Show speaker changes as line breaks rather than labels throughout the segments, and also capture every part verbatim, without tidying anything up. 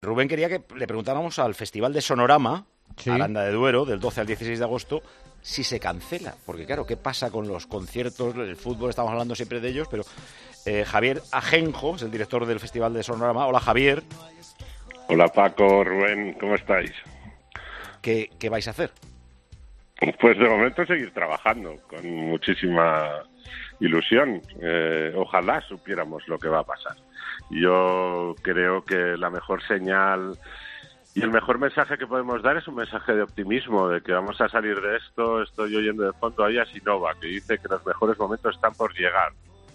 Rubén quería que le preguntáramos al Festival de Sonorama, sí. Aranda de Duero, del doce al dieciséis de agosto, si se cancela. Porque claro, ¿qué pasa con los conciertos? El fútbol, estamos hablando siempre de ellos, pero eh, Javier Ajenjo es el director del Festival de Sonorama. Hola, Javier.
Hola, Paco, Rubén, ¿cómo estáis?
¿Qué, qué vais a hacer?
Pues de momento seguir trabajando con muchísima ilusión. Eh, ojalá supiéramos lo que va a pasar. Yo creo que la mejor señal y el mejor mensaje que podemos dar es un mensaje de optimismo, de que vamos a salir de esto. Estoy oyendo de fondo a Yasinova, que dice que los mejores momentos están por llegar.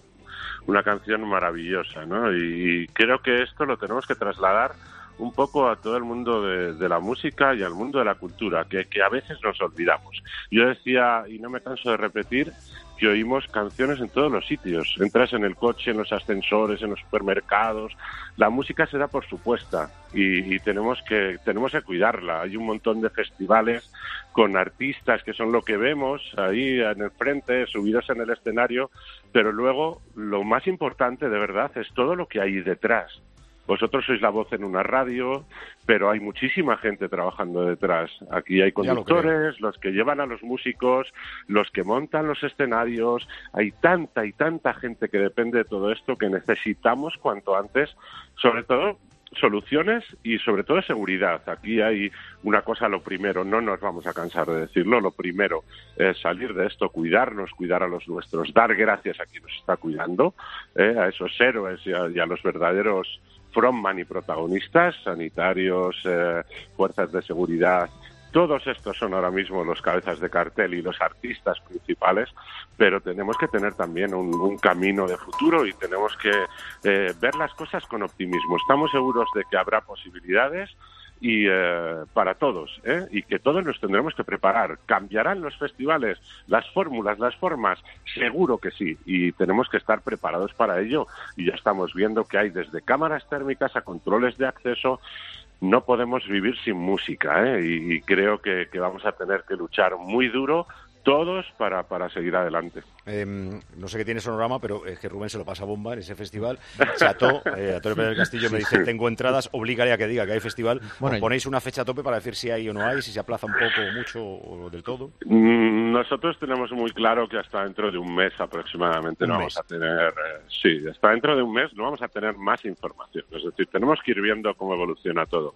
Una canción maravillosa, ¿no? Y creo que esto lo tenemos que trasladar un poco a todo el mundo de, de la música y al mundo de la cultura, que, que a veces nos olvidamos. Yo decía, y no me canso de repetir, que oímos canciones en todos los sitios. Entras en el coche, en los ascensores, en los supermercados. La música se da por supuesta y, y tenemos que tenemos que cuidarla. Hay un montón de festivales con artistas que son lo que vemos ahí en el frente, subidos en el escenario, pero luego lo más importante de verdad es todo lo que hay detrás. Vosotros sois la voz en una radio, pero hay muchísima gente trabajando detrás. Aquí hay conductores, los que llevan a los músicos, los que montan los escenarios. Hay tanta y tanta gente que depende de todo esto que necesitamos cuanto antes, sobre todo soluciones y sobre todo seguridad. Aquí hay una cosa, lo primero, no nos vamos a cansar de decirlo, lo primero es salir de esto, cuidarnos, cuidar a los nuestros, dar gracias a quien nos está cuidando, eh, a esos héroes y a, y a los verdaderos frontman y protagonistas, sanitarios, eh, fuerzas de seguridad. Todos estos son ahora mismo los cabezas de cartel y los artistas principales, pero tenemos que tener también un, un camino de futuro y tenemos que eh, ver las cosas con optimismo. Estamos seguros de que habrá posibilidades y eh, para todos, ¿eh? Y que todos nos tendremos que preparar. ¿Cambiarán los festivales, las fórmulas, las formas? Seguro que sí, y tenemos que estar preparados para ello, y ya estamos viendo que hay desde cámaras térmicas a controles de acceso. No podemos vivir sin música, ¿eh? y, y creo que, que vamos a tener que luchar muy duro todos para, para seguir adelante.
Eh, no sé qué tiene Sonorama, pero es que Rubén se lo pasa bomba en ese festival. Cható, eh, Antonio Pérez del Castillo me dice, tengo entradas, obligaré a que diga que hay festival. Bueno, ¿os ponéis una fecha a tope para decir si hay o no hay, si se aplaza un poco o mucho o del todo?
Nosotros tenemos muy claro que hasta dentro de un mes aproximadamente un no mes. vamos a tener... Eh, sí, hasta dentro de un mes no vamos a tener más información. Es decir, tenemos que ir viendo cómo evoluciona todo.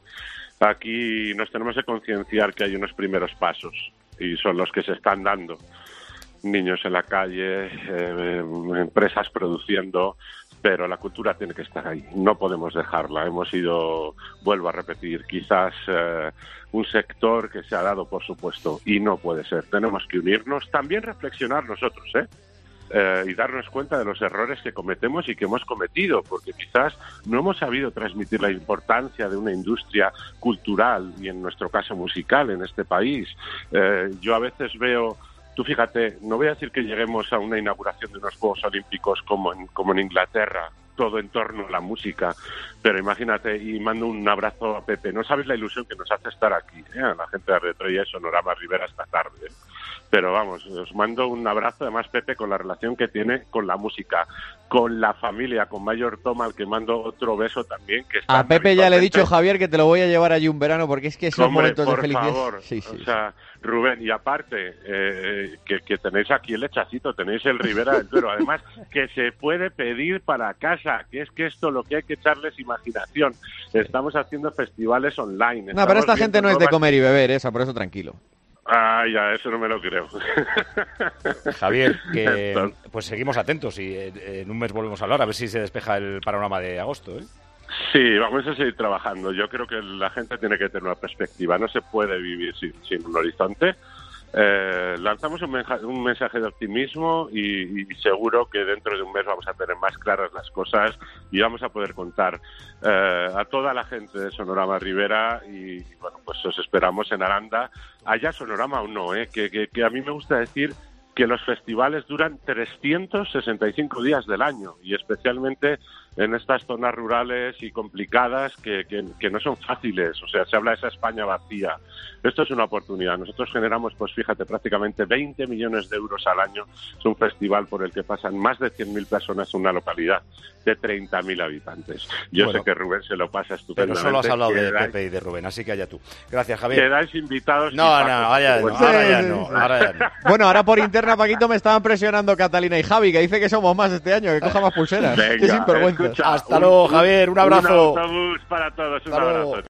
Aquí nos tenemos que concienciar que hay unos primeros pasos y son los que se están dando. Niños en la calle, eh, empresas produciendo, pero la cultura tiene que estar ahí. No podemos dejarla. Hemos ido, vuelvo a repetir, quizás eh, un sector que se ha dado por supuesto y no puede ser. Tenemos que unirnos, también reflexionar nosotros, ¿eh? Eh, y darnos cuenta de los errores que cometemos y que hemos cometido, porque quizás no hemos sabido transmitir la importancia de una industria cultural y en nuestro caso musical en este país. Eh, yo a veces veo, tú fíjate, no voy a decir que lleguemos a una inauguración de unos Juegos Olímpicos como en, como en Inglaterra, todo en torno a la música, pero imagínate, y mando un abrazo a Pepe, no sabes la ilusión que nos hace estar aquí, ¿eh? A la gente de Retroya y Sonorama Rivera esta tarde, ¿eh? Pero vamos, os mando un abrazo, además Pepe, con la relación que tiene con la música, con la familia, con Mayor Toma, al que mando otro beso también. Que está
a Pepe ya le he dicho, Javier, que te lo voy a llevar allí un verano, porque es que esos
Hombre,
momentos
por
de felicidad...
favor,
sí, sí,
o sea, Rubén, y aparte, eh, que, que tenéis aquí el lechacito, tenéis el Ribera del Duero, además, que se puede pedir para casa, que es que esto lo que hay que echarles imaginación. Estamos haciendo festivales online.
No, pero esta gente no es de comer y beber, esa, por eso tranquilo.
Ah, ya, eso no me lo creo.
Javier, que pues seguimos atentos y en un mes volvemos a hablar, a ver si se despeja el panorama de agosto, ¿eh?
Sí, vamos a seguir trabajando. Yo creo que la gente tiene que tener una perspectiva. No se puede vivir sin, sin un horizonte. Eh, lanzamos un, menja, un mensaje de optimismo y, y seguro que dentro de un mes vamos a tener más claras las cosas y vamos a poder contar eh, a toda la gente de Sonorama Rivera y bueno, pues os esperamos en Aranda, allá Sonorama o no, eh, que, que, que a mí me gusta decir que los festivales duran trescientos sesenta y cinco días del año y especialmente en estas zonas rurales y complicadas que, que, que no son fáciles. O sea, se habla de esa España vacía. Esto es una oportunidad. Nosotros generamos, pues fíjate, prácticamente veinte millones de euros al año. Es un festival por el que pasan más de cien mil personas en una localidad de treinta mil habitantes. Yo bueno, sé que Rubén se lo pasa estupendamente.
Pero solo has hablado de Pepe y de Rubén, así que allá tú. Gracias, Javier.
Quedáis invitados.
No, no, ahora ya no, ahora ya no, ahora ya no.
Bueno, ahora por interna, Paquito, me estaban presionando Catalina y Javi, que dice que somos más este año, que coja más pulseras.
Venga,
qué sinvergüenza.
Hasta luego, Javier, un abrazo.
Un autobús para todos, un
Hasta
abrazo.
Luego.